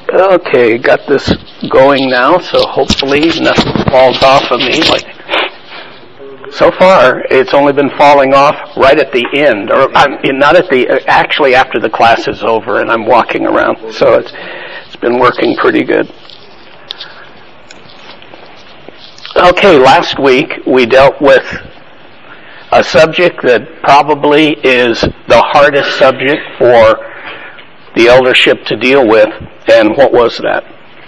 Okay, got this going now, so hopefully nothing falls off of me. So far, it's only been falling off right at the end, or not at the, actually after the class is over and I'm walking around. So it's been working pretty good. Okay, last week we dealt with a subject that probably is the hardest subject for the eldership to deal with, and what was that?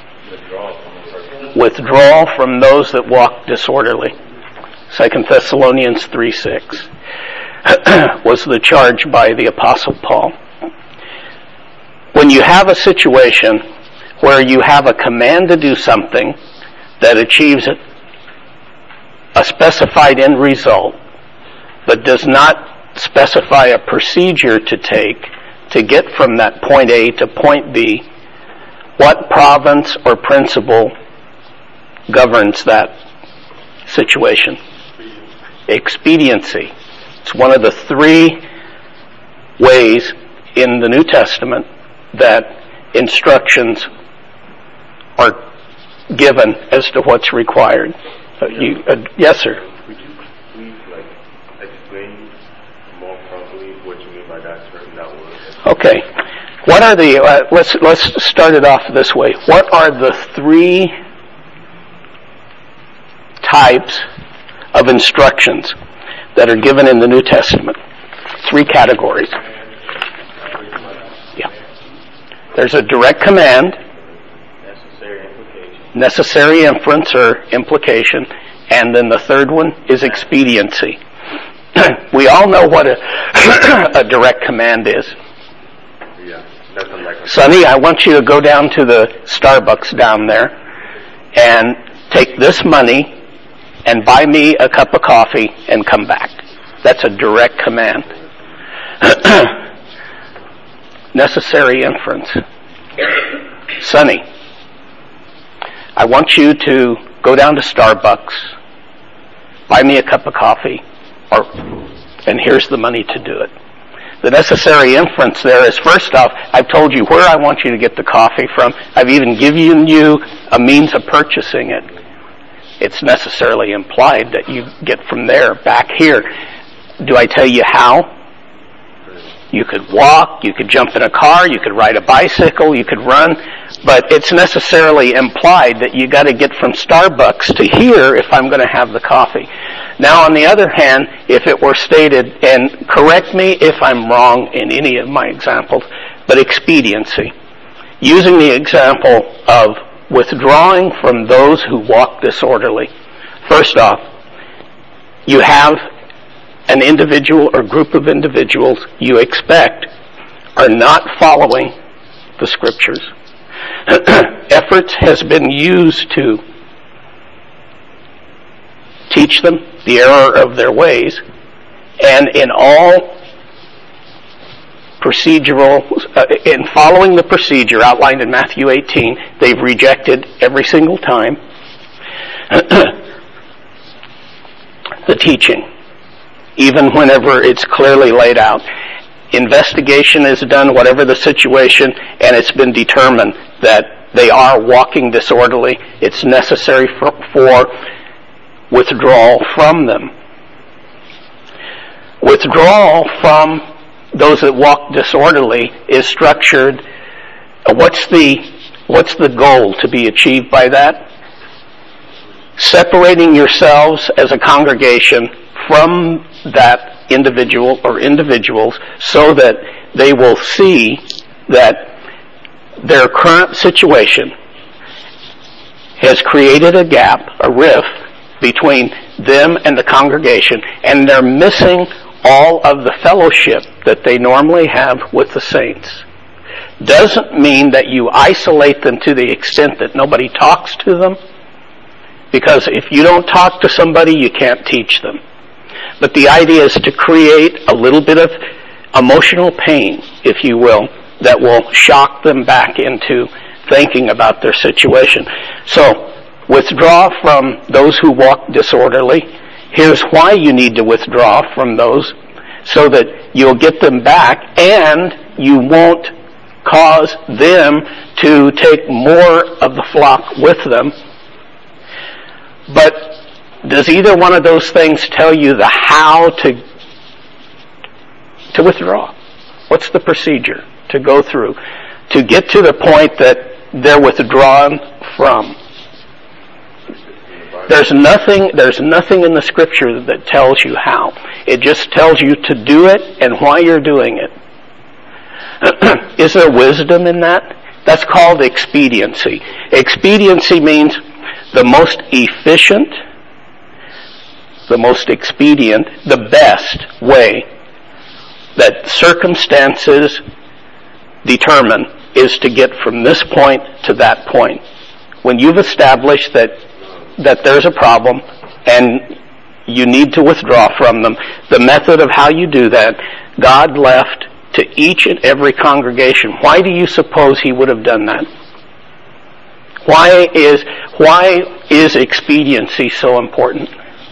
Withdrawal from those that walk disorderly. 2 Thessalonians 3:6 was the charge by the Apostle Paul. When you have a situation where you have a command to do something that achieves a specified end result, but does not specify a procedure to take to get from that point A to point B, what province or principle governs that situation? Expediency. It's one of the three ways in the New Testament that instructions are given as to what's required. Yes, sir. Could you please explain more properly what you mean by that word? Okay. What are the? Let's start it off this way. What are the three types of instructions that are given in the New Testament? Three categories. Yeah. There's a direct command, necessary inference or implication, and then the third one is expediency. We all know what a direct command is. Sonny, I want you to go down to the Starbucks down there and take this money and buy me a cup of coffee and come back. That's a direct command. Necessary inference. Sonny, I want you to go down to Starbucks, buy me a cup of coffee, and here's the money to do it. The necessary inference there is, first off, I've told you where I want you to get the coffee from. I've even given you a means of purchasing it. It's necessarily implied that you get from there back here. Do I tell you how? You could walk, you could jump in a car, you could ride a bicycle, you could run, but it's necessarily implied that you got to get from Starbucks to here if I'm going to have the coffee. Now, on the other hand, if it were stated, and correct me if I'm wrong in any of my examples, but expediency, using the example of withdrawing from those who walk disorderly. First off, you have an individual or group of individuals you expect are not following the Scriptures. Efforts has been used to teach them the error of their ways, and in all procedural, in following the procedure outlined in Matthew 18, they've rejected every single time the teaching, even whenever it's clearly laid out. Investigation is done, whatever the situation, and it's been determined that they are walking disorderly. It's necessary for withdrawal from them. Withdrawal from those that walk disorderly is structured. What's the goal to be achieved by that? Separating yourselves as a congregation from that individual or individuals so that they will see that their current situation has created a gap, a rift between them and the congregation, and they're missing all of the fellowship that they normally have with the saints. Doesn't mean that you isolate them to the extent that nobody talks to them, because if you don't talk to somebody, you can't teach them. But the idea is to create a little bit of emotional pain, if you will, that will shock them back into thinking about their situation. So, withdraw from those who walk disorderly. Here's why you need to withdraw from those, so that you'll get them back and you won't cause them to take more of the flock with them. But does either one of those things tell you the how to withdraw? What's the procedure to go through to get to the point that they're withdrawn from? There's nothing in the scripture that tells you how. It just tells you to do it and why you're doing it. Is there wisdom in that? That's called expediency. Expediency means the most efficient, the most expedient, the best way that circumstances determine is to get from this point to that point. When you've established that there's a problem and you need to withdraw from them, the method of how you do that, God left to each and every congregation. Why do you suppose he would have done that? Why is expediency so important?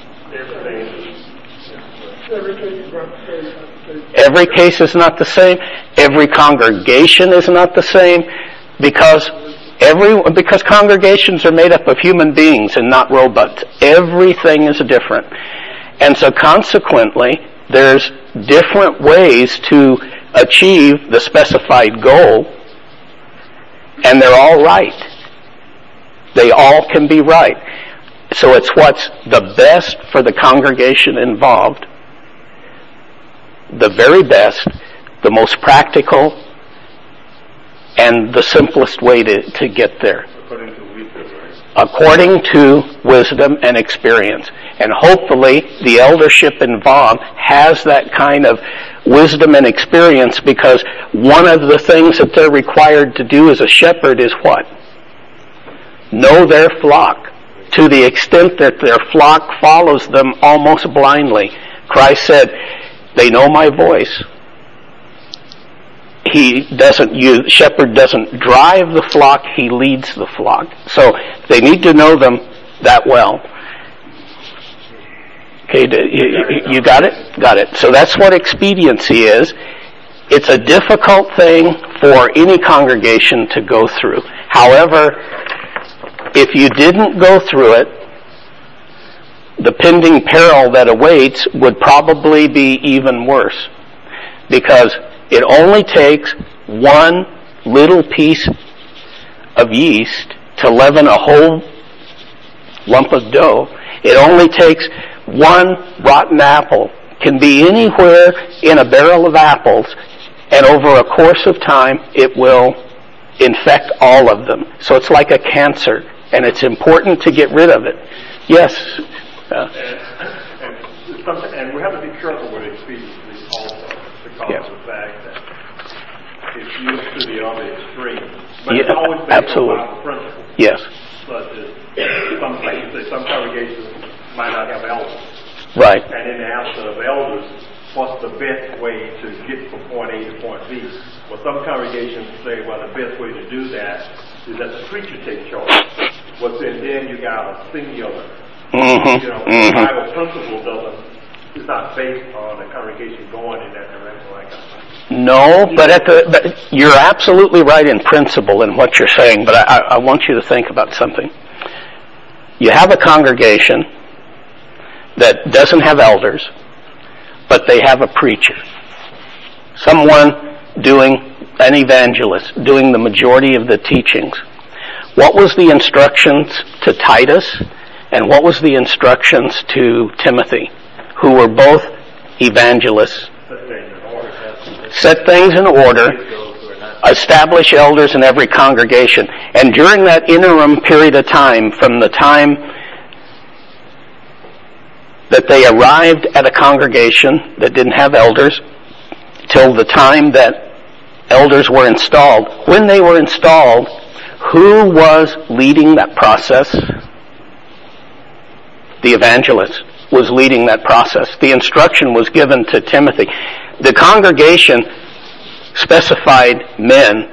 Every case is not the same. Every congregation is not the same, because congregations are made up of human beings and not robots. Everything is different. And so consequently, there's different ways to achieve the specified goal, and they're all right. They all can be right. So it's what's the best for the congregation involved, the very best, the most practical, and the simplest way to get there. According to wisdom and experience. And hopefully the eldership involved has that kind of wisdom and experience, because one of the things that they're required to do as a shepherd is what? Know their flock, to the extent that their flock follows them almost blindly. Christ said, they know my voice. Shepherd doesn't drive the flock, he leads the flock. So they need to know them that well. Okay, you got it? Got it. So that's what expediency is. It's a difficult thing for any congregation to go through. However, if you didn't go through it, the pending peril that awaits would probably be even worse, because it only takes one little piece of yeast to leaven a whole lump of dough. It only takes one rotten apple. Can be anywhere in a barrel of apples, and over a course of time it will infect all of them. So it's like a cancer, and it's important to get rid of it. Yes? And we have to be careful with expediency also, because of the fact that it's used to the other extreme. But it's always based on Bible principles. Yes. Such as some congregations might not have elders. Right. And in the absence of elders, what's the best way to get from point A to point B? Well, some congregations say, well, the best way to do that is that the preacher take charge. Well, then you got a singular. The Bible principle is not based on the congregation going in that direction like that. No, but you're absolutely right in principle in what you're saying, but I want you to think about something. You have a congregation that doesn't have elders, but they have a preacher. Someone an evangelist, doing the majority of the teachings. What was the instructions to Titus, and what was the instructions to Timothy, who were both evangelists? Set things in order, establish elders in every congregation. And during that interim period of time, from the time that they arrived at a congregation that didn't have elders, till the time that elders were installed, when they were installed, who was leading that process? The evangelist was leading that process. The instruction was given to Timothy. The congregation specified men.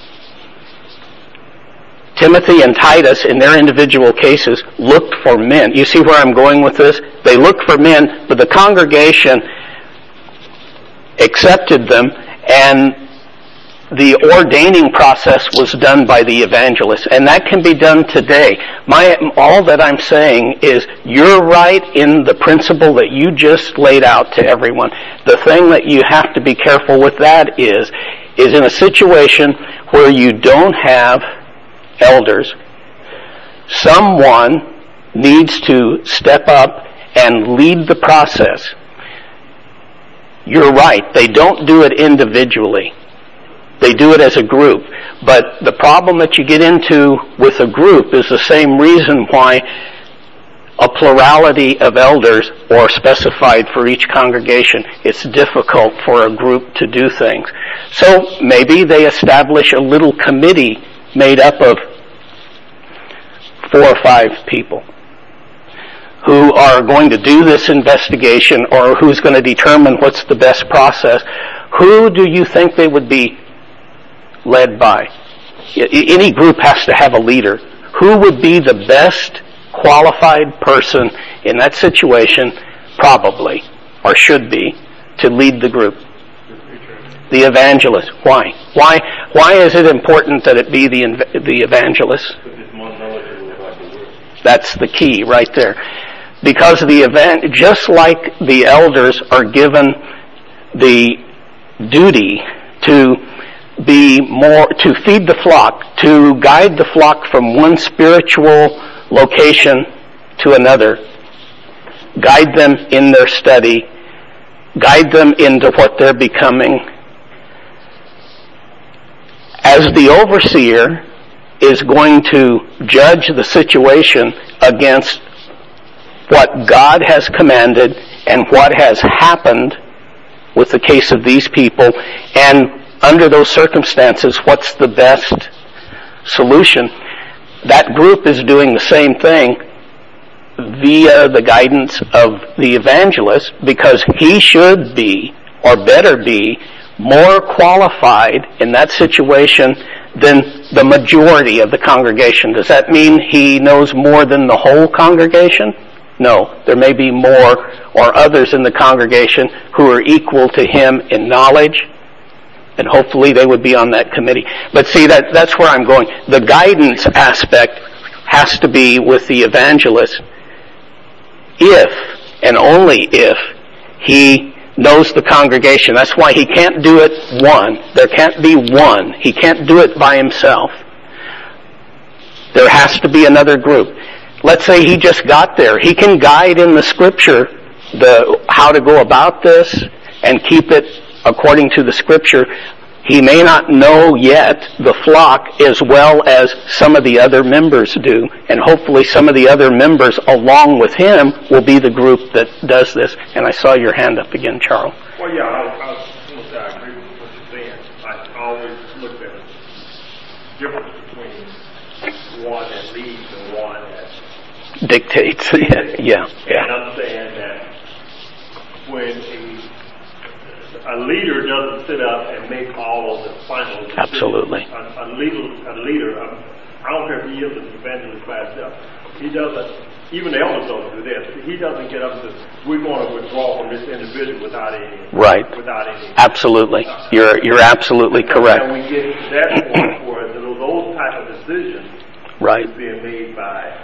Timothy and Titus, in their individual cases, looked for men. You see where I'm going with this? They looked for men, but the congregation accepted them, and the ordaining process was done by the evangelist, and that can be done today. All that I'm saying is you're right in the principle that you just laid out to everyone. The thing that you have to be careful with that is in a situation where you don't have elders, someone needs to step up and lead the process. You're right, they don't do it individually. They do it as a group. But the problem that you get into with a group is the same reason why a plurality of elders are specified for each congregation. It's difficult for a group to do things. So maybe they establish a little committee made up of 4 or 5 people who are going to do this investigation, or who's going to determine what's the best process. Who do you think they would be led by? Any group has to have a leader. Who would be the best qualified person in that situation, probably, or should be, to lead the group? The evangelist. Why? Why is it important that it be the evangelist? That's the key right there. Because just like the elders are given the duty to feed the flock, to guide the flock from one spiritual location to another, guide them in their study, guide them into what they're becoming. As the overseer is going to judge the situation against what God has commanded and what has happened with the case of these people, and under those circumstances, what's the best solution? That group is doing the same thing via the guidance of the evangelist, because he should be, or better be, more qualified in that situation than the majority of the congregation. Does that mean he knows more than the whole congregation? No. There may be more or others in the congregation who are equal to him in knowledge, and hopefully they would be on that committee. But see, that's where I'm going. The guidance aspect has to be with the evangelist if, and only if, he knows the congregation. That's why he can't do it one. There can't be one. He can't do it by himself. There has to be another group. Let's say he just got there. He can guide in the scripture how to go about this and keep it according to the scripture. He may not know yet the flock as well as some of the other members do, and hopefully some of the other members along with him will be the group that does this. And I saw your hand up again, Charles. Well, yeah, I agree with what you're saying. I always look at the difference between one that leads and one that dictates. Yeah. And understand that when a leader doesn't sit up and make all of the final decisions. Absolutely. A leader, I don't care if he is an evangelist by himself, he doesn't, even the elders don't do this, he doesn't get up and say, we're going to withdraw from this individual without any. Right. Absolutely. You're absolutely correct. And we get to that point where those type of decisions right. is being made by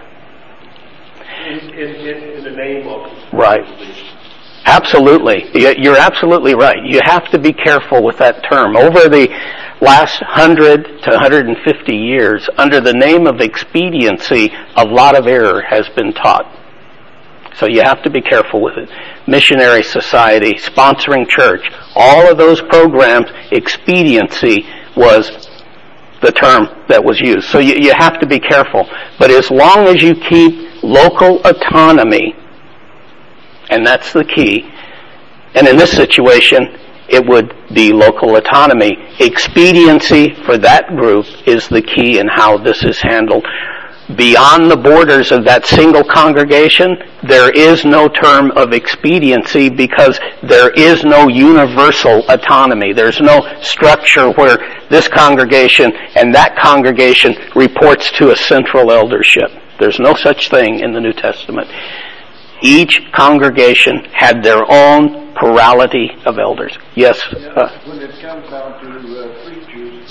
in the name of right. Absolutely. You're absolutely right. You have to be careful with that term. Over the last 100 to 150 years, under the name of expediency, a lot of error has been taught. So you have to be careful with it. Missionary society, sponsoring church, all of those programs, expediency was the term that was used. So you have to be careful. But as long as you keep local autonomy, and that's the key, and in this situation, it would be local autonomy. Expediency for that group is the key in how this is handled. Beyond the borders of that single congregation, there is no term of expediency because there is no universal autonomy. There's no structure where this congregation and that congregation reports to a central eldership. There's no such thing in the New Testament. Each congregation had their own plurality of elders. Yes? When it comes down to preachers,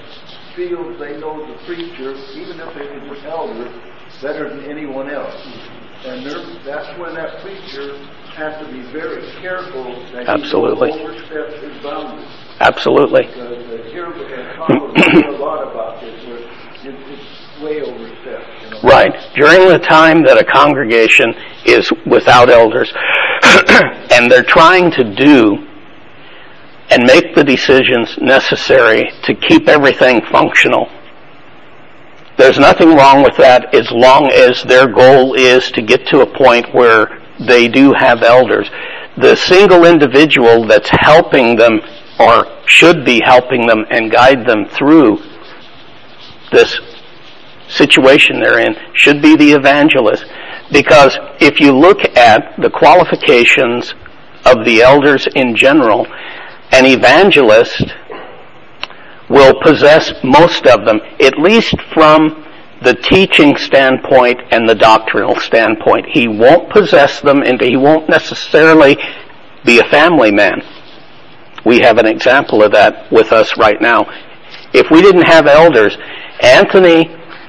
feels they know the preacher, even if they was an elder, better than anyone else. And that's when that preacher has to be very careful that Absolutely. he don't overstep his boundaries. Absolutely. Because here and Tom was talking a lot about this, where it's way overstepped. You know? Right. During the time that a congregation is without elders, and they're trying to do and make the decisions necessary to keep everything functional, there's nothing wrong with that as long as their goal is to get to a point where they do have elders. The single individual that's helping them or should be helping them and guide them through this situation they're in should be the evangelist. Because if you look at the qualifications of the elders in general, an evangelist will possess most of them, at least from the teaching standpoint and the doctrinal standpoint. He won't possess them, and he won't necessarily be a family man. We have an example of that with us right now. If we didn't have elders, Anthony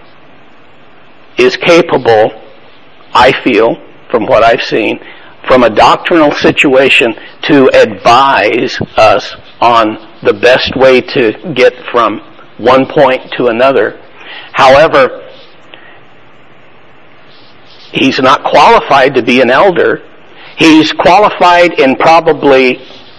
is capable, I feel, from what I've seen, from a doctrinal situation to advise us on the best way to get from one point to another. However, he's not qualified to be an elder. He's qualified in probably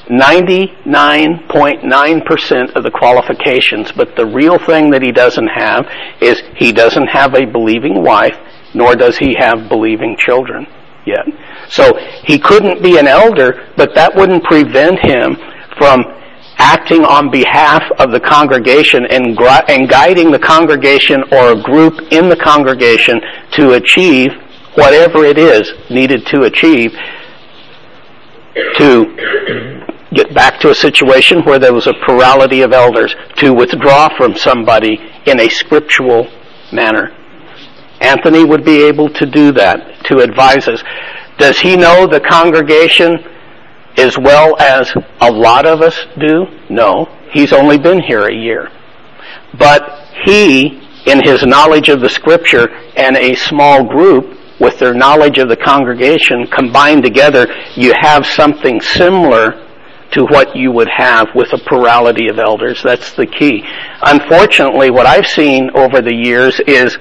99.9% of the qualifications, but the real thing that he doesn't have is he doesn't have a believing wife, nor does he have believing children yet. So he couldn't be an elder, but that wouldn't prevent him from acting on behalf of the congregation and guiding the congregation or a group in the congregation to achieve whatever it is needed to achieve to get back to a situation where there was a plurality of elders, to withdraw from somebody in a scriptural manner. Anthony would be able to do that, to advise us. Does he know the congregation as well as a lot of us do? No. He's only been here a year. But he, in his knowledge of the Scripture, and a small group with their knowledge of the congregation combined together, you have something similar to what you would have with a plurality of elders. That's the key. Unfortunately, what I've seen over the years is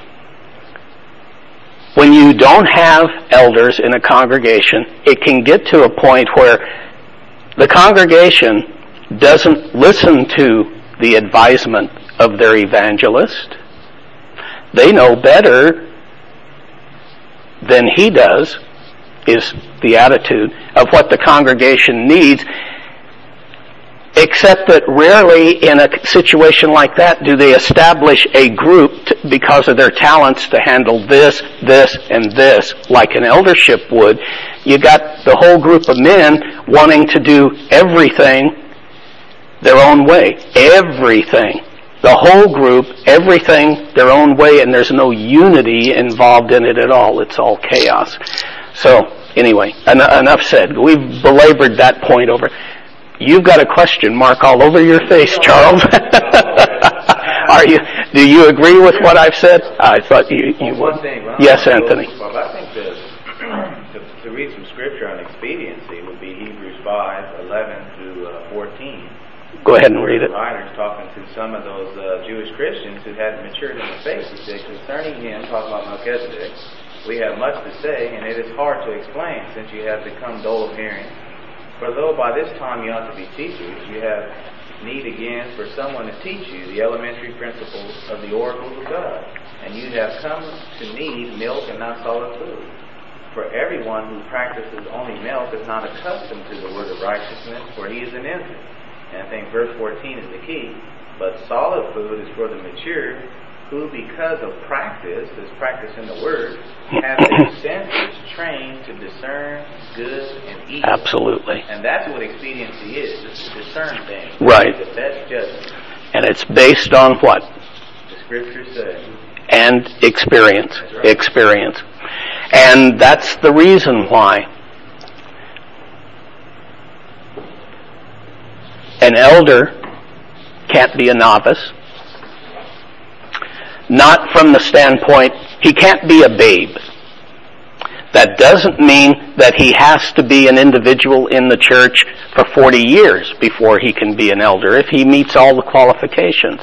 when you don't have elders in a congregation, it can get to a point where the congregation doesn't listen to the advisement of their evangelist. They know better than he does, is the attitude of what the congregation needs, except that rarely in a situation like that do they establish a group because of their talents to handle this, and this, like an eldership would. You got the whole group of men wanting to do everything their own way. Everything. The whole group, everything their own way, and there's no unity involved in it at all. It's all chaos. So, anyway, enough said. We've belabored that point over. You've got a question mark all over your face, Charles. Do you agree with what I've said? I thought you would. One thing, yes, Anthony. Well, I think that to read some scripture on expediency would be Hebrews 5:11 through 14. Go ahead and read it. The writer's talking to some of those Jewish Christians who hadn't matured in the faith. He said, concerning him, talking about Melchizedek, we have much to say, and it is hard to explain, since you have become dull of hearing. For though by this time you ought to be teachers, you have need again for someone to teach you the elementary principles of the oracles of God. And you have come to need milk and not solid food. For everyone who practices only milk is not accustomed to the word of righteousness, for he is an infant. And I think verse 14 is the key. But solid food is for the mature, who because of practice, is practice in the word, have their senses trained to discern good and evil. Absolutely. And that's what expediency is, just to discern things. Right. The best judgment. And it's based on what? The scripture says. And experience. That's right. Experience. And that's the reason why an elder can't be a novice. not from the standpoint, he can't be a babe. That doesn't mean that he has to be an individual in the church for 40 years before he can be an elder, if he meets all the qualifications.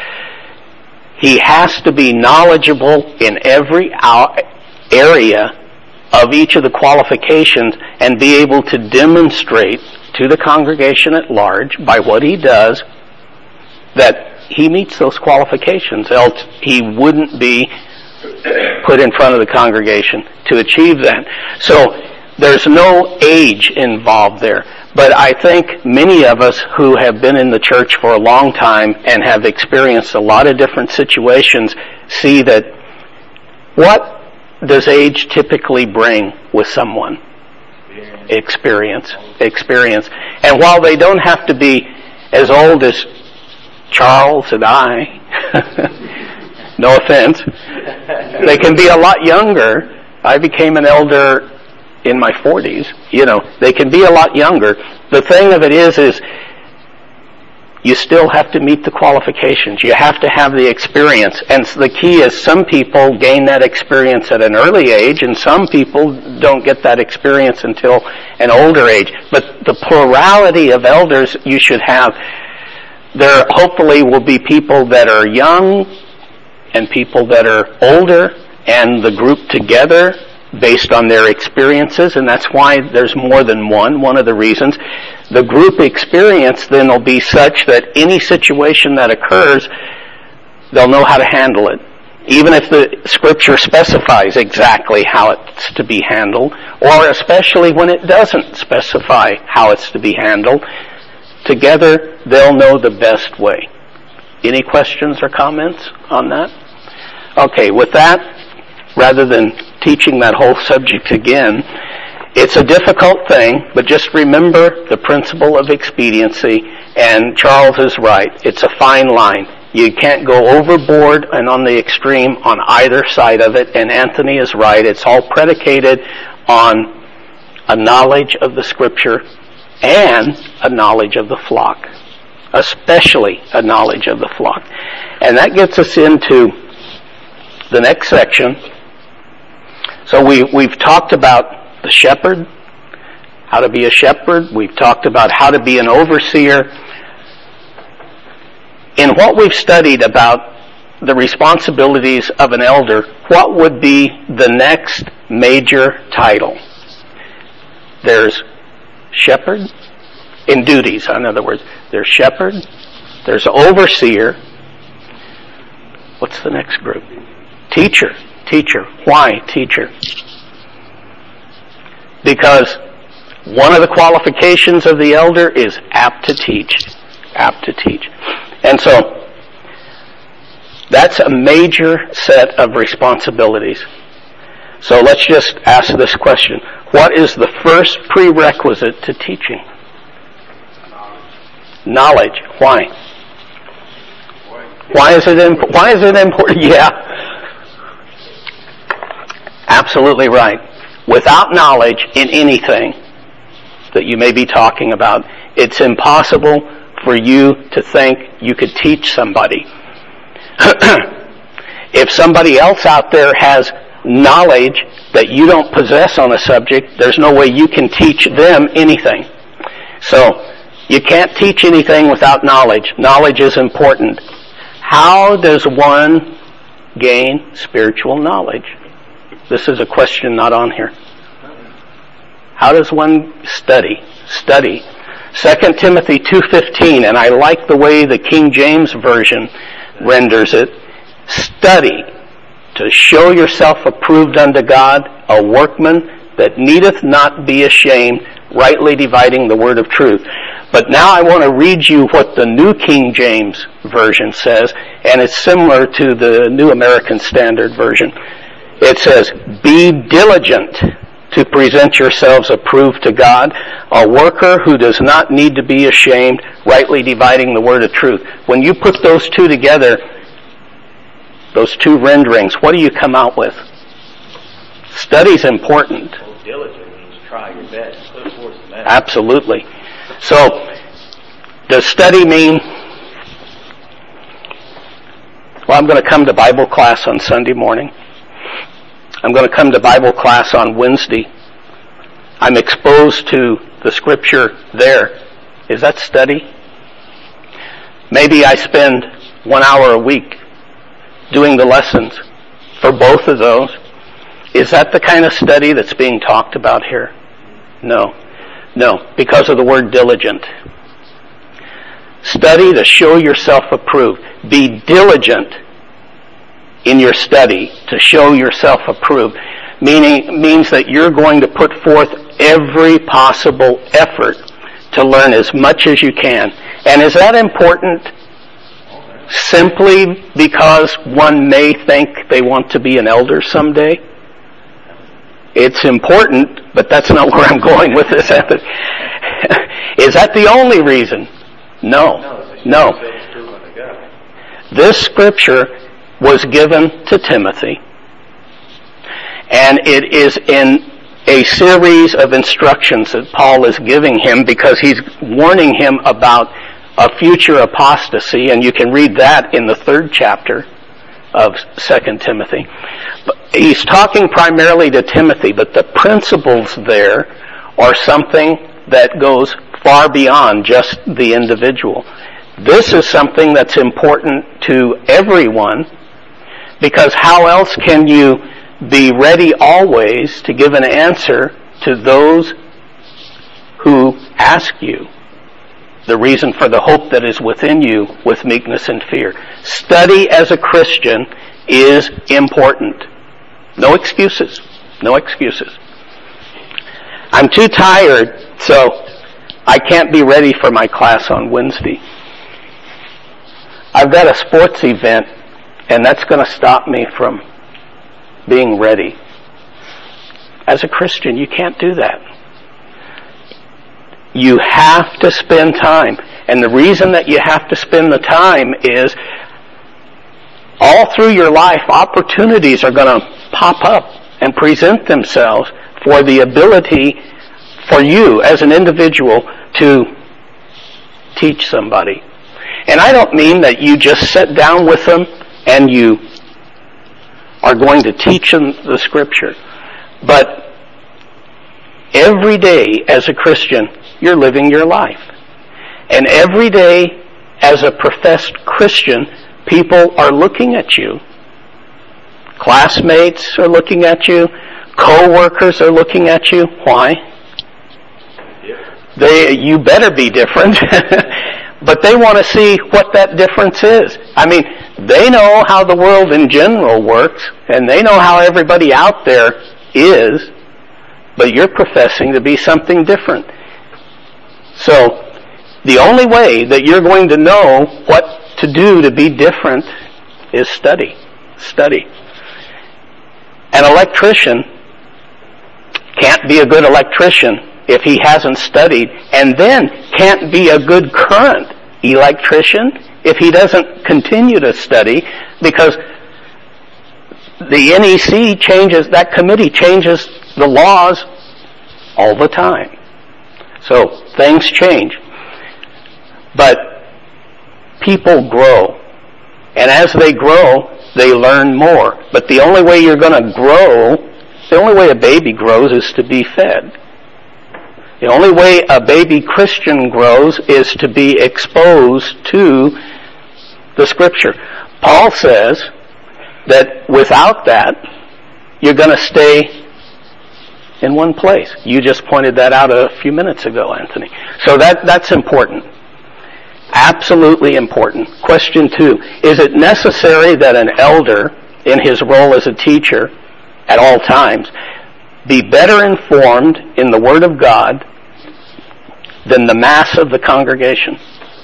He has to be knowledgeable in every area of each of the qualifications and be able to demonstrate to the congregation at large by what he does that he meets those qualifications, else he wouldn't be put in front of the congregation to achieve that. So there's no age involved there. But I think many of us who have been in the church for a long time and have experienced a lot of different situations see that what does age typically bring with someone? Experience. And while they don't have to be as old as Charles and I, no offense, they can be a lot younger. I became an elder in my 40s. They can be a lot younger. The thing of it is you still have to meet the qualifications. You have to have the experience. And the key is some people gain that experience at an early age, and some people don't get that experience until an older age. But the plurality of elders you should have, there hopefully will be people that are young and people that are older, and the group together based on their experiences, and that's why there's more than one of the reasons. The group experience then will be such that any situation that occurs, they'll know how to handle it. Even if the scripture specifies exactly how it's to be handled, or especially when it doesn't specify how it's to be handled, together they'll know the best way. Any questions or comments on that? Okay, with that, rather than teaching that whole subject again, it's a difficult thing, but just remember the principle of expediency, and Charles is right. It's a fine line. You can't go overboard and on the extreme on either side of it, and Anthony is right. It's all predicated on a knowledge of the Scripture and a knowledge of the flock, especially a knowledge of the flock. And that gets us into the next section. So we've talked about the shepherd, how to be a shepherd. We've talked about how to be an overseer. In what we've studied about the responsibilities of an elder, what would be the next major title? There's shepherd, in duties, in other words. There's shepherd, there's overseer. What's the next group? Teacher. Why teacher? Because one of the qualifications of the elder is apt to teach. And so that's a major set of responsibilities. So let's just ask this question. What is the first prerequisite to teaching? Knowledge. Why? Why is it important? Yeah. Absolutely right. Without knowledge in anything that you may be talking about, it's impossible for you to think you could teach somebody. If somebody else out there has knowledge that you don't possess on a subject, there's no way you can teach them anything. So, you can't teach anything without knowledge. Knowledge is important. How does one gain spiritual knowledge? This is a question not on here. How does one study? 2 Timothy 2:15, and I like the way the King James Version renders it. Study to show yourself approved unto God, a workman that needeth not be ashamed, rightly dividing the word of truth. But now I want to read you what the New King James Version says, and it's similar to the New American Standard Version. It says, "Be diligent to present yourselves approved to God, a worker who does not need to be ashamed, rightly dividing the word of truth." When you put those two together, those two renderings, what do you come out with? Study's important. Diligent means try your best, put forth the best. Absolutely. So, does study mean Well, I'm going to come to Bible class on Sunday morning. I'm going to come to Bible class on Wednesday. I'm exposed to the Scripture there. Is that study? Maybe I spend 1 hour a week doing the lessons for both of those. Is that the kind of study that's being talked about here? No. No, because of the word diligent. Study to show yourself approved. Be diligent in your study to show yourself approved. Means that you're going to put forth every possible effort to learn as much as you can. And is that important simply because one may think they want to be an elder someday? It's important, but that's not where I'm going with this. Is that the only reason? No. This scripture was given to Timothy, and it is in a series of instructions that Paul is giving him because he's warning him about a future apostasy, and you can read that in the 3rd chapter of 2 Timothy. But he's talking primarily to Timothy, but the principles there are something that goes far beyond just the individual. This is something that's important to everyone, because how else can you be ready always to give an answer to those who ask you the reason for the hope that is within you with meekness and fear? Study as a Christian is important. No excuses. No excuses. I'm too tired, so I can't be ready for my class on Wednesday. I've got a sports event, and that's going to stop me from being ready. As a Christian, you can't do that. You have to spend time. And the reason that you have to spend the time is all through your life, opportunities are going to pop up and present themselves for the ability for you as an individual to teach somebody. And I don't mean that you just sit down with them and you are going to teach them the Scripture. But every day as a Christian, you're living your life. And every day as a professed Christian, people are looking at you. Classmates are looking at you. Co-workers are looking at you. Why? You better be different. But they want to see what that difference is. I mean, they know how the world in general works, and they know how everybody out there is, but you're professing to be something different. So, the only way that you're going to know what to do to be different is study. Study. An electrician can't be a good electrician if he hasn't studied, and then can't be a good current electrician if he doesn't continue to study, because the NEC changes, that committee changes the laws all the time. So things change. But people grow. And as they grow, they learn more. But the only way you're going to grow, the only way a baby grows is to be fed. The only way a baby Christian grows is to be exposed to the Scripture. Paul says that without that, you're going to stay in one place. You just pointed that out a few minutes ago, Anthony. So that's important. Absolutely important. Question 2. Is it necessary that an elder, in his role as a teacher at all times, be better informed in the Word of God than the mass of the congregation?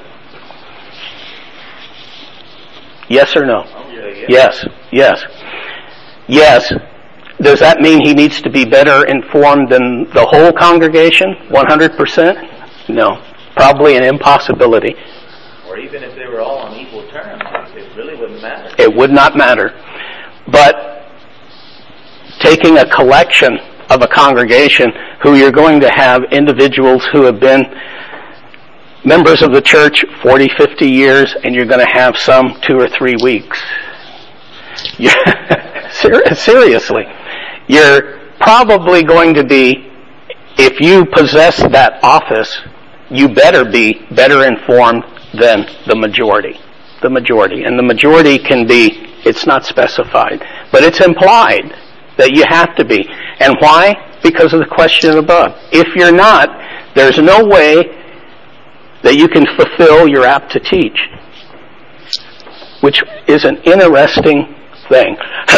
Yes or no? Yes. Yes. Yes. Does that mean he needs to be better informed than the whole congregation? 100%? No. Probably an impossibility. Or even if they were all on equal terms, it really wouldn't matter. It would not matter. But taking a collection of a congregation who you're going to have individuals who have been members of the church 40, 50 years, and you're going to have some 2 or 3 weeks. Seriously, you're probably going to be, if you possess that office, you better be better informed than the majority. The majority. And the majority can be, it's not specified, but it's implied that you have to be. And why? Because of the question above. If you're not, there's no way that you can fulfill your apt to teach, which is an interesting thing.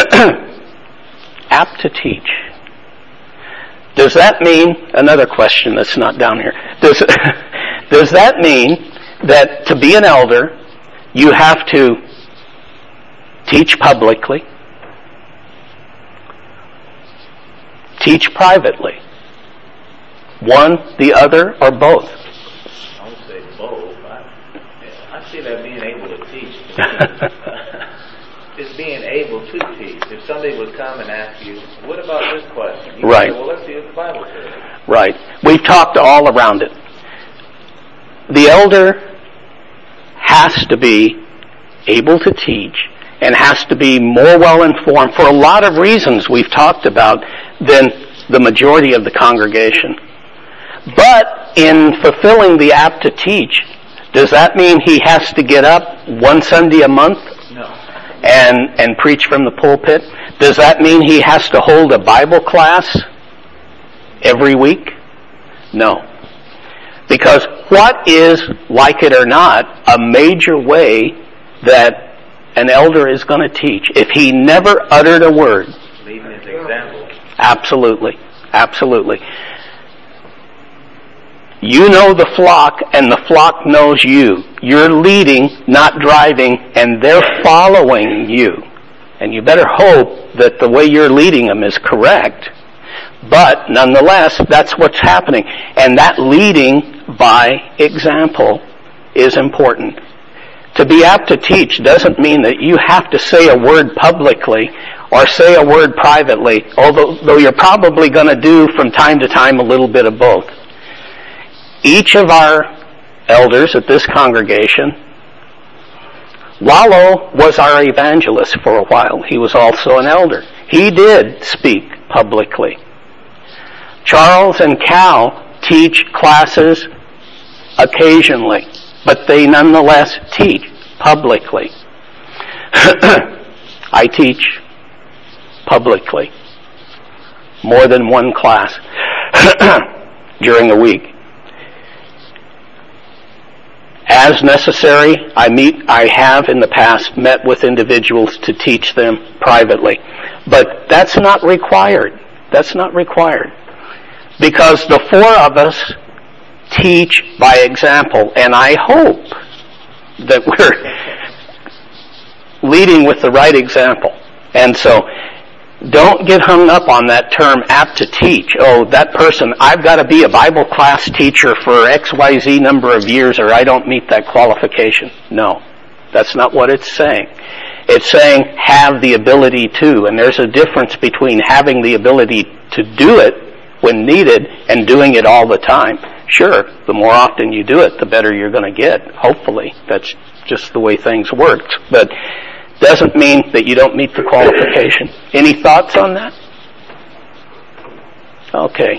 Apt to teach. Does that mean, another question that's not down here, does that mean that to be an elder, you have to teach publicly, teach privately, one, the other, or both? I would say both. I see that being able to teach. It's being able to teach. If somebody would come and ask you, what about this question? You Right. say, well, let's see what the Bible says. Right. We've talked all around it. The elder has to be able to teach and has to be more well informed for a lot of reasons we've talked about than the majority of the congregation. But in fulfilling the apt to teach, does that mean he has to get up one Sunday a month? No. And preach from the pulpit? Does that mean he has to hold a Bible class every week? No. Because what is, like it or not, a major way that an elder is going to teach? If he never uttered a word. Leading as example. Absolutely. Absolutely. You know the flock, and the flock knows you. You're leading, not driving, and they're following you. And you better hope that the way you're leading them is correct. But nonetheless, that's what's happening. And that leading by example is important. To be apt to teach doesn't mean that you have to say a word publicly or say a word privately, although you're probably going to do from time to time a little bit of both. Each of our elders at this congregation, Lalo was our evangelist for a while. He was also an elder. He did speak publicly. Charles and Cal teach classes occasionally, but they nonetheless teach publicly. I teach publicly more than one class during a week. As necessary, I have in the past met with individuals to teach them privately. But that's not required. That's not required. Because the four of us teach by example, and I hope that we're leading with the right example. And so, don't get hung up on that term, apt to teach. Oh, that person, I've got to be a Bible class teacher for XYZ number of years or I don't meet that qualification. No, that's not what it's saying. It's saying have the ability to, and there's a difference between having the ability to do it when needed and doing it all the time. Sure, the more often you do it, the better you're going to get, hopefully. That's just the way things work. But doesn't mean that you don't meet the qualification. Any thoughts on that? Okay.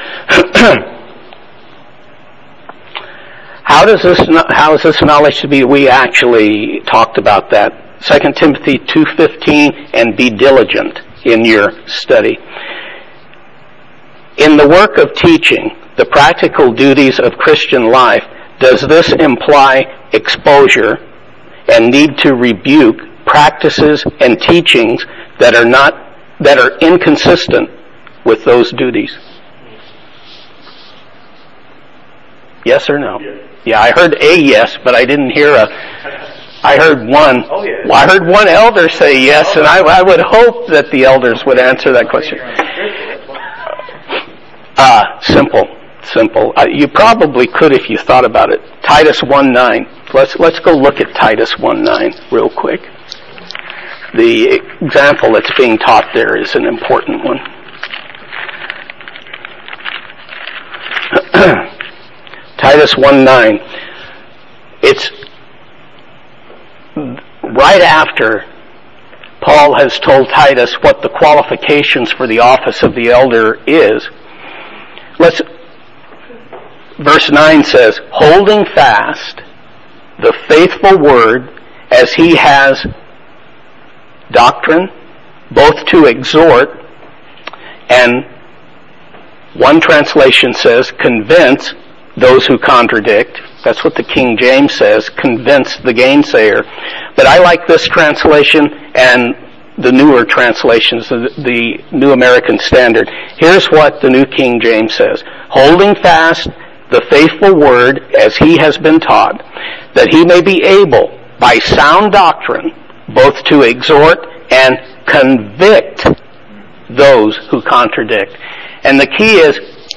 How is this knowledge to be? We actually talked about that. 2 Timothy 2:15, and be diligent in your study. In the work of teaching, the practical duties of Christian life, does this imply exposure and need to rebuke practices and teachings that are inconsistent with those duties? Yes or no? Yes. Yeah, I heard a yes, but I didn't hear I heard one. Oh, yes. Well, I heard one elder say yes, and I would hope that the elders would answer that question. Simple. You probably could if you thought about it. Titus 1:9. Let's go look at Titus 1:9 real quick. The example that's being taught there is an important one. Titus 1:9. It's right after Paul has told Titus what the qualifications for the office of the elder is. Verse 9 says, holding fast the faithful word as he has doctrine, both to exhort, and one translation says, convince those who contradict. That's what the King James says, convince the gainsayer. But I like this translation and the newer translations, the New American Standard. Here's what the New King James says. Holding fast the faithful word as he has been taught, that he may be able, by sound doctrine, both to exhort and convict those who contradict. And the key is,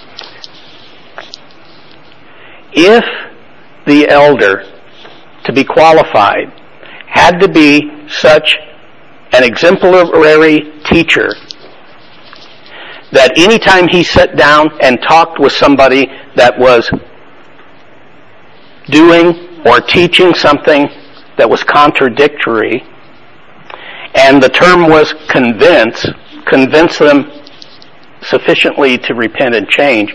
if the elder, to be qualified, had to be such an exemplary teacher that any time he sat down and talked with somebody that was doing or teaching something that was contradictory, and the term was convince them sufficiently to repent and change,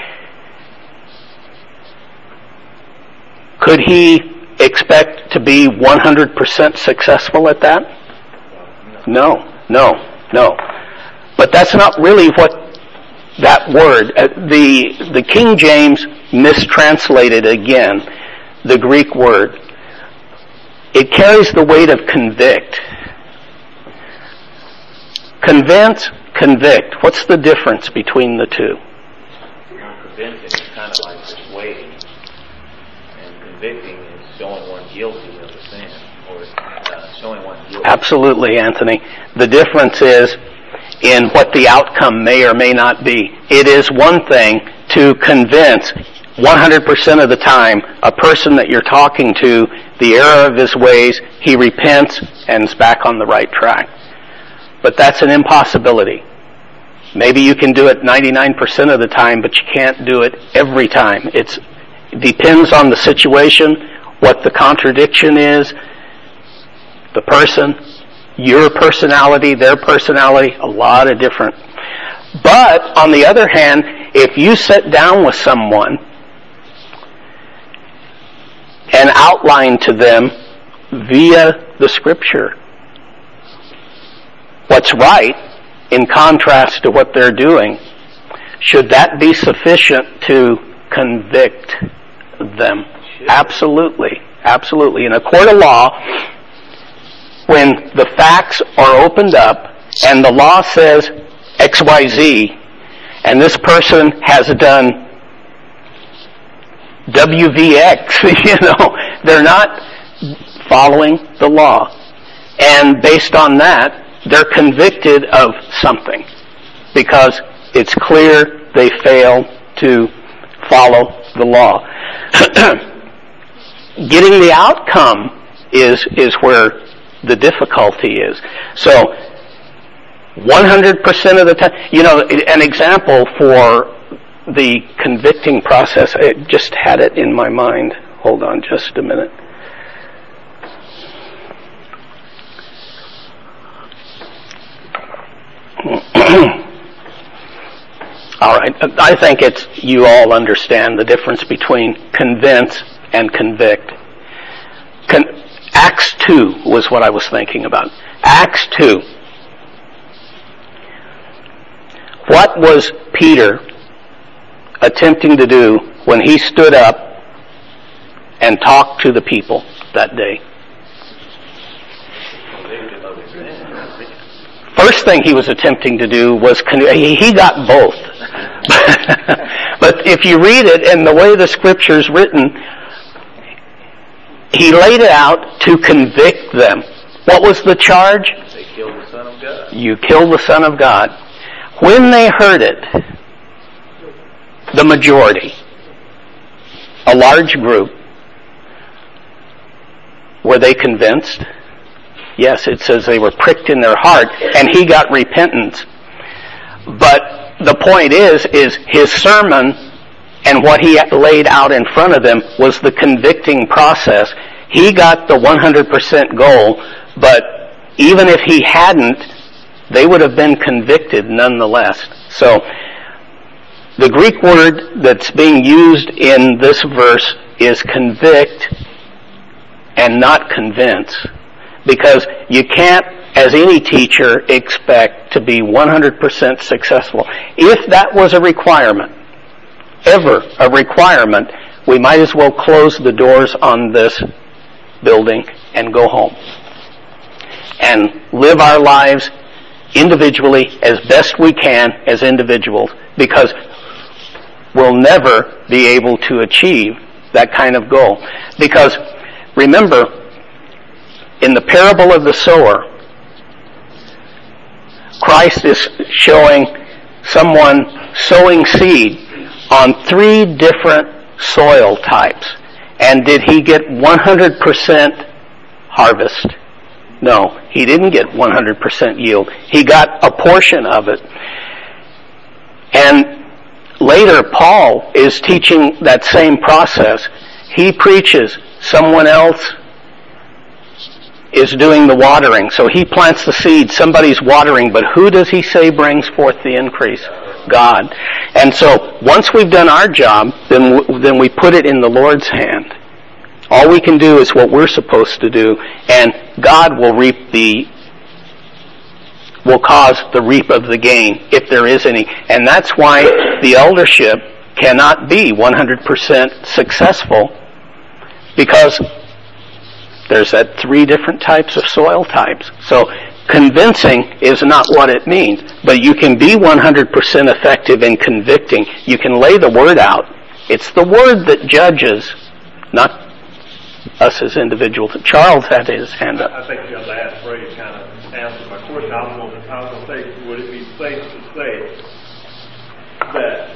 could he expect to be 100% successful at that? No. But that's not really what that word, the King James mistranslated again the Greek word. It carries the weight of convict. Convince, convict. What's the difference between the two? Convincing is kind of like persuading, and convicting is showing one guilty of a sin, or showing one guilty. Absolutely, Anthony. The difference is in what the outcome may or may not be. It is one thing to convince 100% of the time a person that you're talking to the error of his ways, he repents and is back on the right track. But that's an impossibility. Maybe you can do it 99% of the time, but you can't do it every time. It depends on the situation, what the contradiction is, the person, your personality, their personality, a lot of different. But, on the other hand, if you sit down with someone and outline to them via the Scripture what's right in contrast to what they're doing, should that be sufficient to convict them? Absolutely. Absolutely. In a court of law, when the facts are opened up and the law says XYZ, and this person has done WVX, they're not following the law. And based on that, they're convicted of something because it's clear they fail to follow the law. Getting the outcome is where the difficulty is. So 100% of the time, an example for the convicting process, I just had it in my mind. Hold on just a minute. All right. I think you all understand the difference between convince and convict. Acts 2 was what I was thinking about. Acts 2. What was Peter attempting to do when he stood up and talked to the people that day? First thing he was attempting to do was, he got both. But if you read it and the way the Scripture's written, he laid it out to convict them. What was the charge? They killed the Son of God. You killed the Son of God. When they heard it, the majority, a large group, were they convinced? Yes, it says they were pricked in their heart, and he got repentance. But the point is his sermon and what he laid out in front of them was the convicting process. He got the 100% goal, but even if he hadn't, they would have been convicted nonetheless. So, the Greek word that's being used in this verse is convict and not convince. Because you can't, as any teacher, expect to be 100% successful. If that was a requirement, ever a requirement, we might as well close the doors on this building and go home. And live our lives individually as best we can as individuals, because we'll never be able to achieve that kind of goal. Because remember, in the parable of the sower, Christ is showing someone sowing seed on 3 different soil types. And did he get 100% harvest? No, he didn't get 100% yield. He got a portion of it. And later, Paul is teaching that same process. He preaches, someone else is doing the watering. So he plants the seed, somebody's watering, but who does he say brings forth the increase? God. And so, once we've done our job, then we put it in the Lord's hand. All we can do is what we're supposed to do, and God will cause the reap of the gain, if there is any. And that's why the eldership cannot be 100% successful, because there's that 3 different types of soil types. So convincing is not what it means, but you can be 100% effective in convicting. You can lay the word out. It's the word that judges, not us as individuals. Charles had his hand up. I think your last phrase kind of answered my question. I was going to say, would it be safe to say that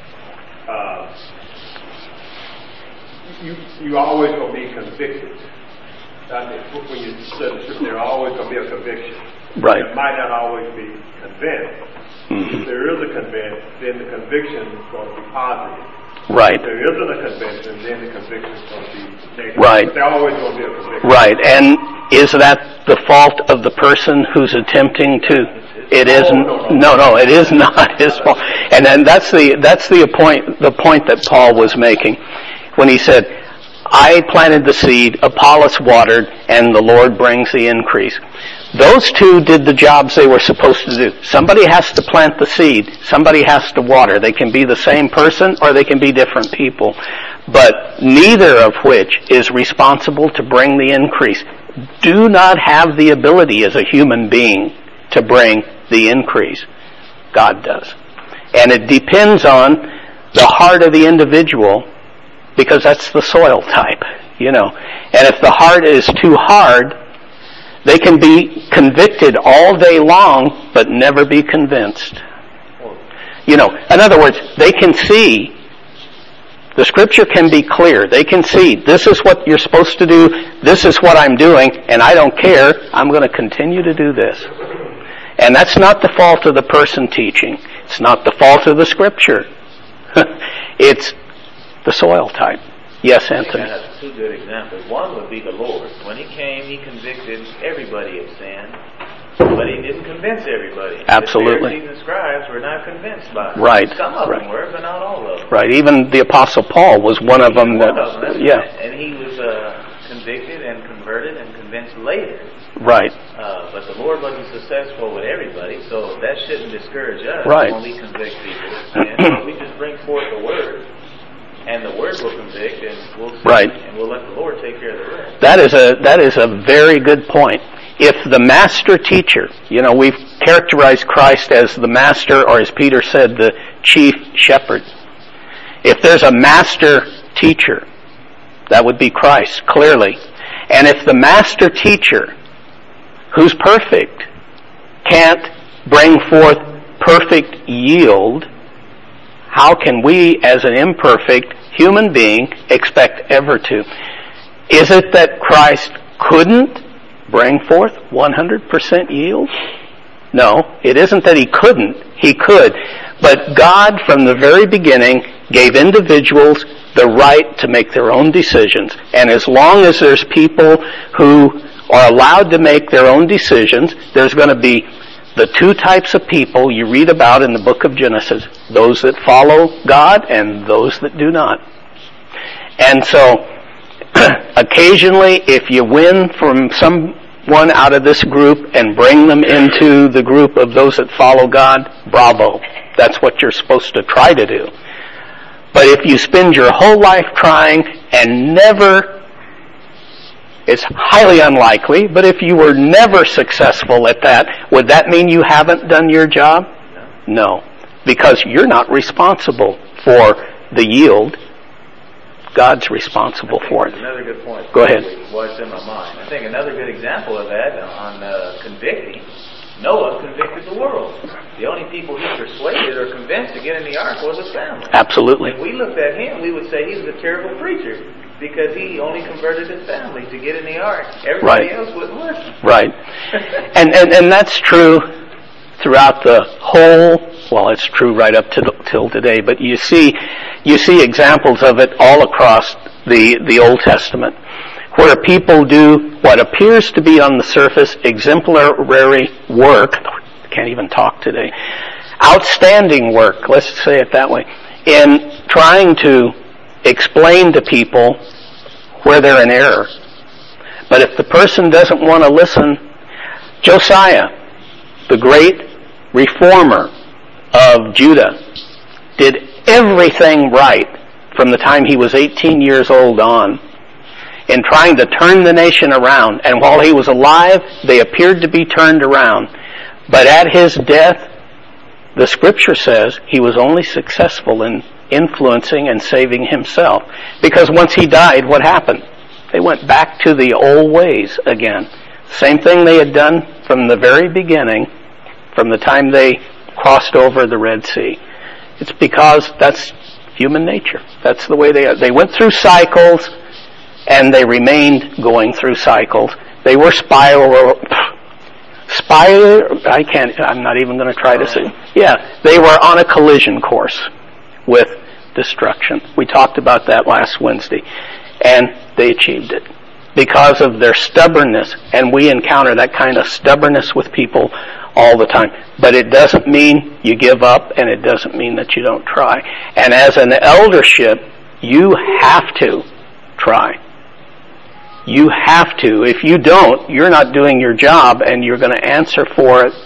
you always going to be convicted? When you study the scripture, there's always going to be a conviction. Right. It might not always be convinced. Mm-hmm. If there is a conviction, then the conviction is going to be positive. Right. If there isn't a conviction, then the conviction is going to be negative. Right. But there's always going to be a conviction. Right. And is that the fault of the person who's attempting to? It isn't. No, it is not his fault. And then that's the point that Paul was making when he said, I planted the seed, Apollos watered, and the Lord brings the increase. Those two did the jobs they were supposed to do. Somebody has to plant the seed. Somebody has to water. They can be the same person or they can be different people. But neither of which is responsible to bring the increase. Do not have the ability as a human being to bring the increase. God does. And it depends on the heart of the individual, because that's the soil type, And if the heart is too hard, they can be convicted all day long, but never be convinced. In other words, they can see, the scripture can be clear. They can see, this is what you're supposed to do, this is what I'm doing, and I don't care, I'm going to continue to do this. And that's not the fault of the person teaching. It's not the fault of the scripture. It's the soil type. Yes, Anthony. I have 2 good examples. One would be the Lord. When He came, He convicted everybody of sin, but He didn't convince everybody. Absolutely. The Pharisees and scribes were not convinced by it. Right. Some of them were, but not all of them. Right. Even the Apostle Paul was one of them. Yeah. And he was convicted and converted and convinced later. Right. But the Lord wasn't successful with everybody, so that shouldn't discourage us when we convict people. And we just bring forth the Word. And the Word will convict, and we'll see, and we'll let the Lord take care of the rest. That is a very good point. If the master teacher, we've characterized Christ as the master, or as Peter said, the chief shepherd. If there's a master teacher, that would be Christ, clearly. And if the master teacher, who's perfect, can't bring forth perfect yield, how can we, as an imperfect human being, expect ever to? Is it that Christ couldn't bring forth 100% yield? No, it isn't that He couldn't. He could. But God, from the very beginning, gave individuals the right to make their own decisions. And as long as there's people who are allowed to make their own decisions. There's going to be the two types of people you read about in the book of Genesis, those that follow God and those that do not. And so, occasionally, if you win from someone out of this group and bring them into the group of those that follow God, bravo. That's what you're supposed to try to do. But if you spend your whole life trying and never, it's highly unlikely, but if you were never successful at that, would that mean you haven't done your job? No. Because you're not responsible for the yield. God's responsible for it. Another good point. Go ahead. What's in my mind? I think another good example of that on convicting, Noah convicted the world. The only people he persuaded or convinced to get in the ark was his family. Absolutely. If we looked at him, we would say he was a terrible preacher because he only converted his family to get in the ark. Everybody else wouldn't listen. Right. And that's true throughout the whole, well, it's true right up till today, but you see examples of it all across the Old Testament, where people do what appears to be on the surface exemplary work, can't even talk today, outstanding work, let's say it that way, in trying to explain to people where they're in error. But if the person doesn't want to listen, Josiah, the great reformer of Judah, did everything right from the time he was 18 years old on in trying to turn the nation around. And while he was alive, they appeared to be turned around. But at his death, the scripture says he was only successful in influencing and saving himself. Because once he died, what happened? They went back to the old ways again. Same thing they had done from the very beginning, from the time they crossed over the Red Sea. It's because that's human nature. That's the way they are. They went through cycles, and they remained going through cycles. They were I'm not even going to try to say. Yeah, they were on a collision course with destruction. We talked about that last Wednesday. And they achieved it because of their stubbornness. And we encounter that kind of stubbornness with people all the time. But it doesn't mean you give up, and it doesn't mean that you don't try. And as an eldership, you have to try. You have to. If you don't, you're not doing your job, and you're going to answer for it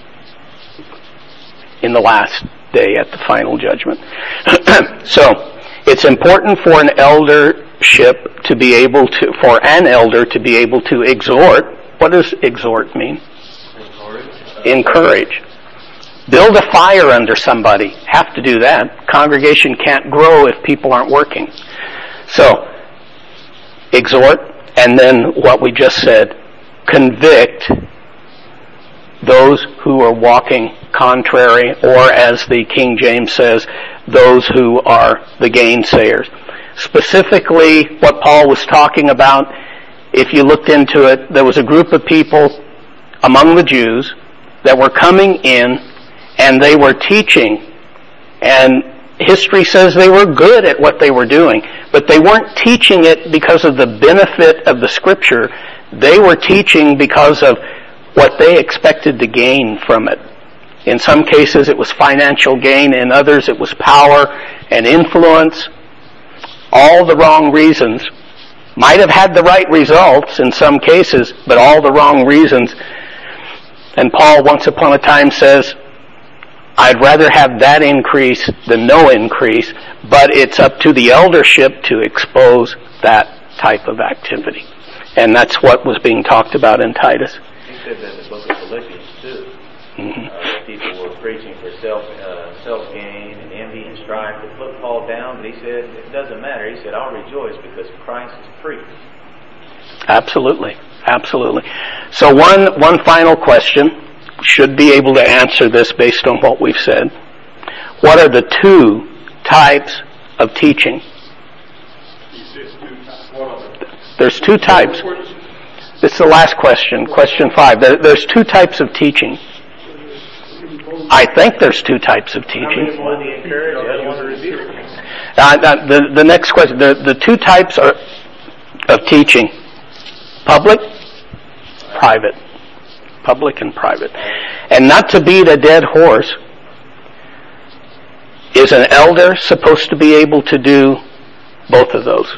in the last day at the final judgment. So, it's important for an eldership to be able to, for an elder to be able to exhort. What does exhort mean? Encourage. Build a fire under somebody. Have to do that. Congregation can't grow if people aren't working. So, exhort, and then what we just said, convict those who are walking contrary, or as the King James says, those who are the gainsayers. Specifically, what Paul was talking about, if you looked into it, there was a group of people among the Jews that were coming in, and they were teaching, and history says they were good at what they were doing, but they weren't teaching it because of the benefit of the Scripture. They were teaching because of what they expected to gain from it. In some cases it was financial gain, in others it was power and influence. All the wrong reasons. Might have had the right results in some cases, but all the wrong reasons. And Paul once upon a time says, I'd rather have that increase than no increase, but it's up to the eldership to expose that type of activity. And that's what was being talked about in Titus. He said that in the book of Philippians too. People were preaching for self-gain and envy and strife. They put Paul down, but he said, it doesn't matter. He said, I'll rejoice because Christ is preached. Absolutely. Absolutely. So one final question. Should be able to answer this based on what we've said. What are the two types of teaching? There's two types. This is the last question, question 5. There's two types of teaching. I think there's two types of teaching. The next question, the two types of teaching. Public private. Public and private. And not to beat a dead horse, is an elder supposed to be able to do both of those?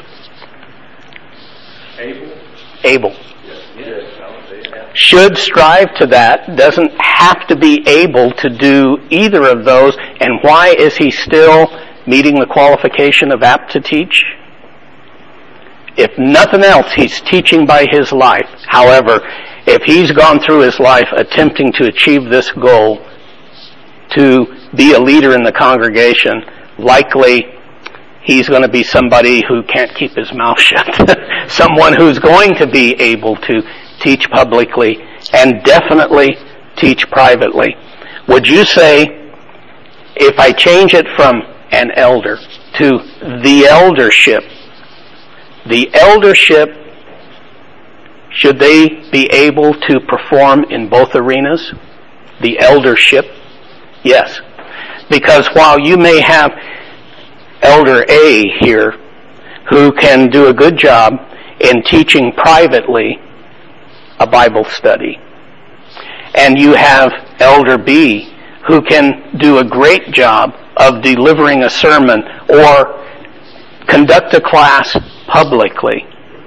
Able. Should strive to that, doesn't have to be able to do either of those, and why is he still meeting the qualification of apt to teach? If nothing else, he's teaching by his life. However, if he's gone through his life attempting to achieve this goal, to be a leader in the congregation, likely he's going to be somebody who can't keep his mouth shut. Someone who's going to be able to teach publicly and definitely teach privately. Would you say, if I change it from an elder to the eldership, should they be able to perform in both arenas? The eldership? Yes. Because while you may have Elder A here who can do a good job in teaching privately a Bible study, and you have Elder B who can do a great job of delivering a sermon or conduct a class publicly,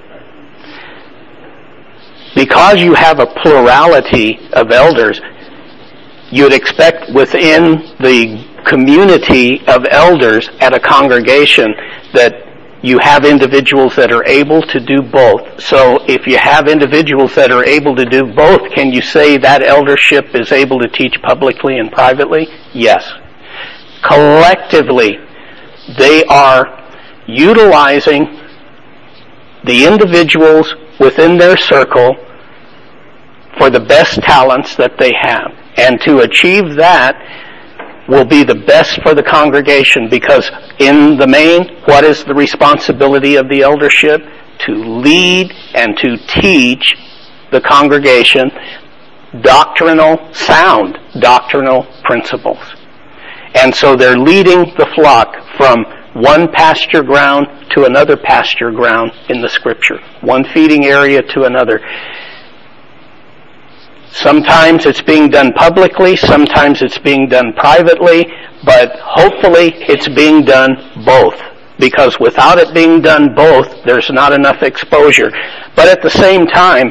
because you have a plurality of elders, you'd expect within the community of elders at a congregation that you have individuals that are able to do both. So if you have individuals that are able to do both, can you say that eldership is able to teach publicly and privately? Yes. Collectively, they are utilizing the individuals within their circle for the best talents that they have. And to achieve that will be the best for the congregation, because in the main, what is the responsibility of the eldership? To lead and to teach the congregation sound doctrinal principles. And so they're leading the flock from one pasture ground to another pasture ground in the Scripture, one feeding area to another. Sometimes it's being done publicly, sometimes it's being done privately, but hopefully it's being done both. Because without it being done both, there's not enough exposure. But at the same time,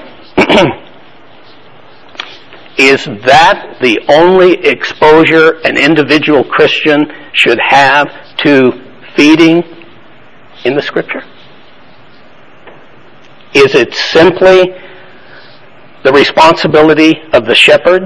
is that the only exposure an individual Christian should have to feeding in the Scripture? Is it simply the responsibility of the shepherd?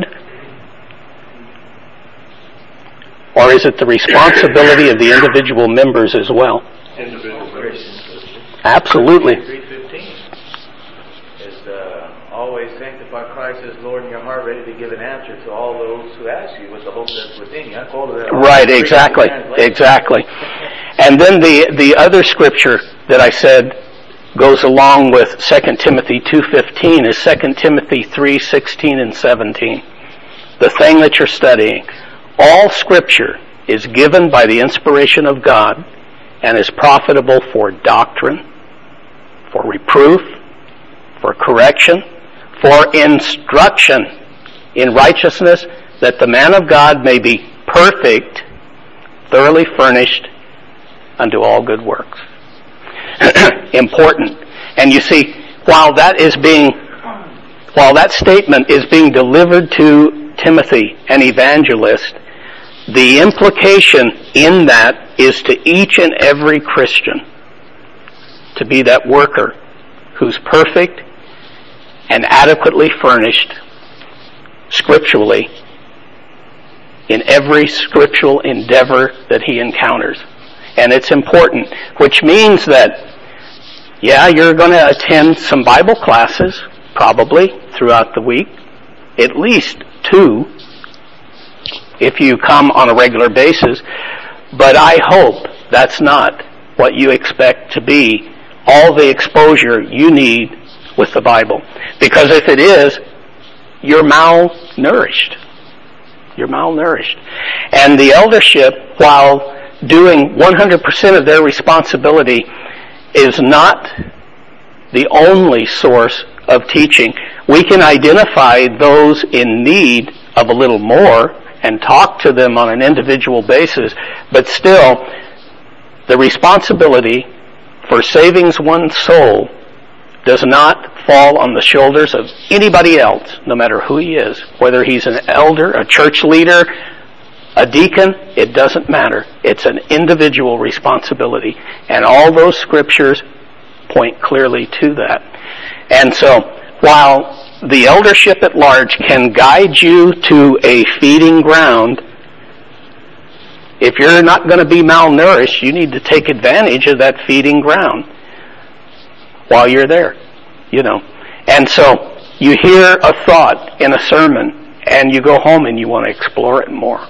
Or is it the responsibility of the individual members as well? Individual Christians. Absolutely. 3:15 is always sanctify Christ as Lord in your heart, ready to give an answer to all those who ask you with the hope that's within you. I quoted that. Right, exactly. And then the other scripture that I said goes along with 2 Timothy 2:15 is 2 Timothy 3:16 and 17. The thing that you're studying. All Scripture is given by the inspiration of God and is profitable for doctrine, for reproof, for correction, for instruction in righteousness, that the man of God may be perfect, thoroughly furnished unto all good works. Important. And you see, while that statement is being delivered to Timothy, an evangelist, the implication in that is to each and every Christian to be that worker who's perfect and adequately furnished scripturally in every scriptural endeavor that he encounters. And it's important, which means that, yeah, you're going to attend some Bible classes, probably, throughout the week, at least 2, if you come on a regular basis. But I hope that's not what you expect to be all the exposure you need with the Bible. Because if it is, you're malnourished. You're malnourished. And the eldership, while doing 100% of their responsibility, is not the only source of teaching. We can identify those in need of a little more and talk to them on an individual basis, but still, the responsibility for saving one's soul does not fall on the shoulders of anybody else, no matter who he is. Whether he's an elder, a church leader, a deacon, it doesn't matter. It's an individual responsibility. And all those scriptures point clearly to that. And so, while the eldership at large can guide you to a feeding ground, if you're not going to be malnourished, you need to take advantage of that feeding ground while you're there, you know. And so, you hear a thought in a sermon, and you go home and you want to explore it more.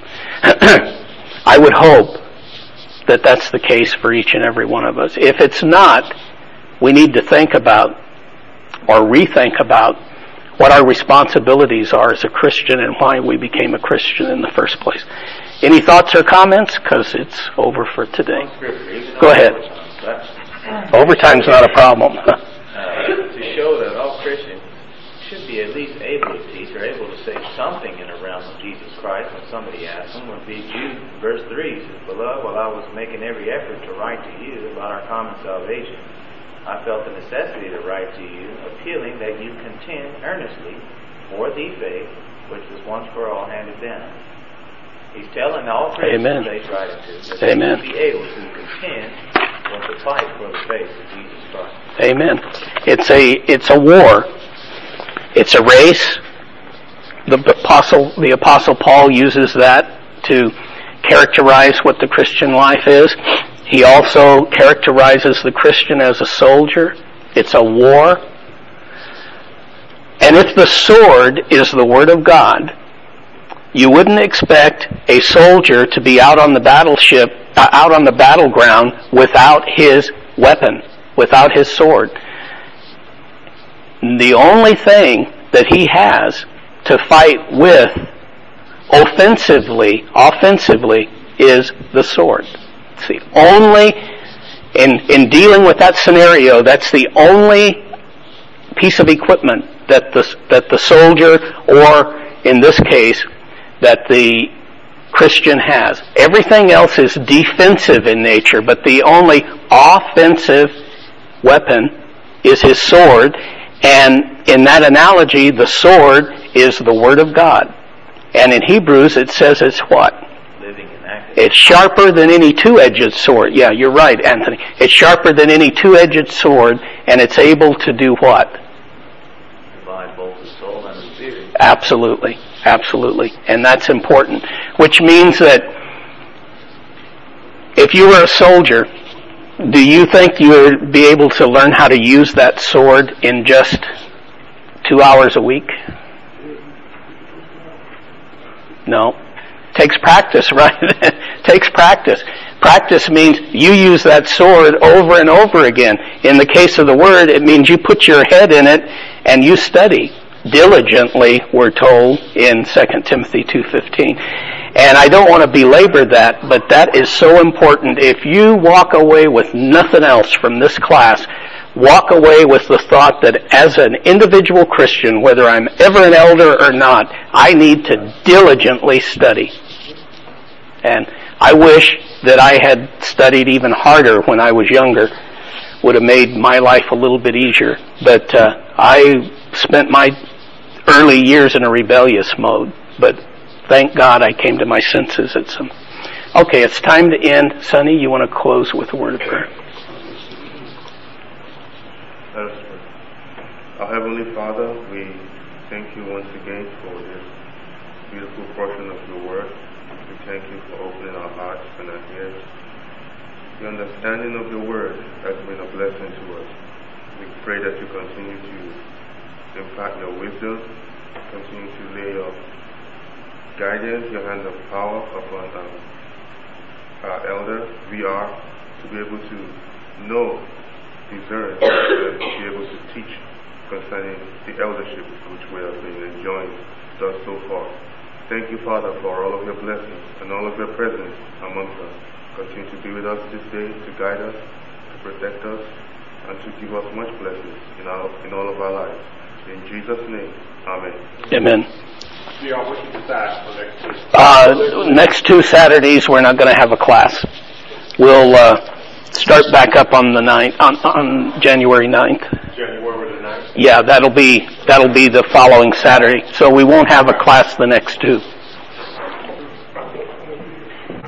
I would hope that that's the case for each and every one of us. If it's not, we need to think about or rethink about what our responsibilities are as a Christian and why we became a Christian in the first place. Any thoughts or comments? Because it's over for today. Go ahead. Overtime's not a problem. To show that all Christians should be at least able to teach or able to say something in the realm of Jesus Christ when somebody asks them would be Jude, verse 3 says, Beloved, while I was making every effort to write to you about our common salvation, I felt the necessity to write to you, appealing that you contend earnestly for the faith which was once for all handed down. He's telling all Christians that he's writing to that they will be able to contend or to fight for the faith of Jesus Christ. Amen. It's a war. It's a race. The Apostle Paul uses that to characterize what the Christian life is. He also characterizes the Christian as a soldier. It's a war. And if the sword is the Word of God, you wouldn't expect a soldier to be out on the battleground without his weapon, without his sword. The only thing that he has to fight with offensively is the sword. It's the only, in dealing with that scenario, that's the only piece of equipment that the soldier, or in this case, that the Christian has. Everything else is defensive in nature, but the only offensive weapon is his sword. And in that analogy, the sword is the Word of God. And in Hebrews it says it's what? Living and active. It's sharper than any two-edged sword. Yeah, you're right, Anthony. It's sharper than any two-edged sword, and it's able to do what? Divide both the soul and the spirit. Absolutely. Absolutely. And that's important. Which means that if you were a soldier, do you think you would be able to learn how to use that sword in just 2 hours a week? No. Takes practice, right? Takes practice. Practice means you use that sword over and over again. In the case of the Word, it means you put your head in it and you study diligently, we're told in 2 Timothy 2:15. And I don't want to belabor that, but that is so important. If you walk away with nothing else from this class, walk away with the thought that as an individual Christian, whether I'm ever an elder or not, I need to diligently study. And I wish that I had studied even harder when I was younger. Would have made my life a little bit easier. But I spent my early years in a rebellious mode. But thank God I came to my senses at some. Okay, it's time to end. Sonny, you want to close with a word of prayer? Let us pray. Our Heavenly Father, we thank you once again for this beautiful portion of your word. We thank you for opening our hearts and our ears. The understanding of your word has been a blessing to us. We pray that you continue to impart your wisdom, continue to lay your guidance, your hand of power upon our elders. We are to be able to know, discern, and be able to teach concerning the eldership which we have been enjoying thus so far. Thank you, Father, for all of your blessings and all of your presence amongst us. Continue to be with us this day, to guide us, to protect us, and to give us much blessings in all of our lives. In Jesus' name, amen. Amen. Yeah, what you decide for next week? Next 2 Saturdays, we're not going to have a class. We'll start back up on the 9th, on January 9th. January the 9th? Yeah, that'll be the following Saturday. So we won't have a class the next 2.